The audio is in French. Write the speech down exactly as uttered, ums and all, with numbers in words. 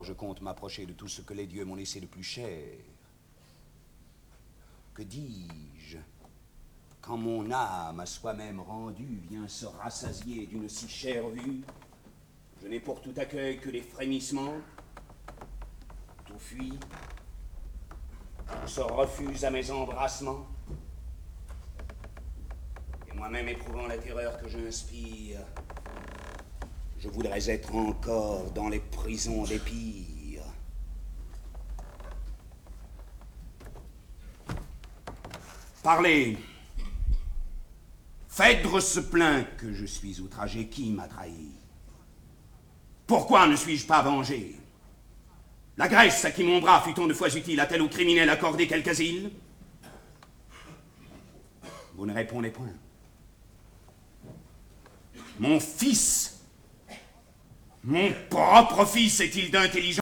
Je compte m'approcher de tout ce que les dieux m'ont laissé de plus cher. Que dis-je? Quand mon âme à soi-même rendue vient se rassasier d'une si chère vue, je n'ai pour tout accueil que les frémissements. Tout fuit, tout se refuse à mes embrassements. Et moi-même éprouvant la terreur que j'inspire, je voudrais être encore dans les prisons des pires. Parlez. Phèdre se plaint que je suis outragé. Qui m'a trahi? Pourquoi ne suis-je pas vengé? La Grèce à qui mon bras fut tant de fois utile a-t-elle au criminel accordé quelque asile? Vous ne répondez point. Mon fils, mon propre fils, est-il d'intelligence?